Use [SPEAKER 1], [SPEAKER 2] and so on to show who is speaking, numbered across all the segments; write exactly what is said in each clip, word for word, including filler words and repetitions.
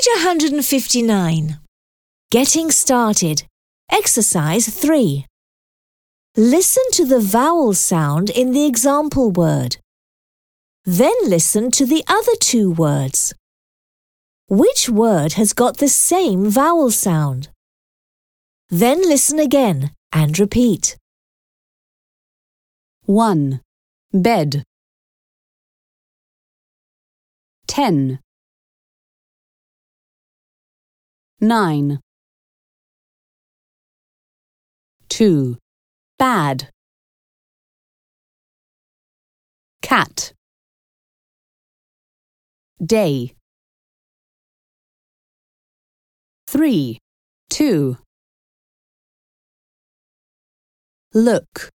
[SPEAKER 1] Page one hundred fifty-nine. Getting started. Exercise three. Listen to the vowel sound in the example word. Then listen to the other two words. Which word has got the same vowel sound? Then listen again and repeat.
[SPEAKER 2] one. Bed. ten. nine. two. Bad. Cat. Day. three. two. Look.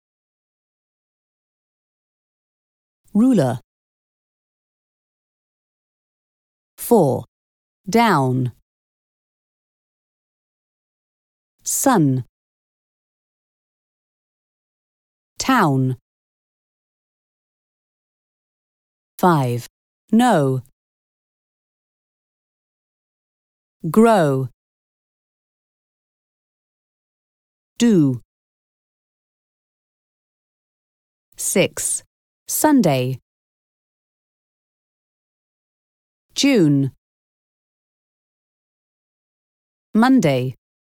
[SPEAKER 2] Ruler. four. Down. Sun. Town. five. No. Grow. Do. six. Sunday. June. Monday.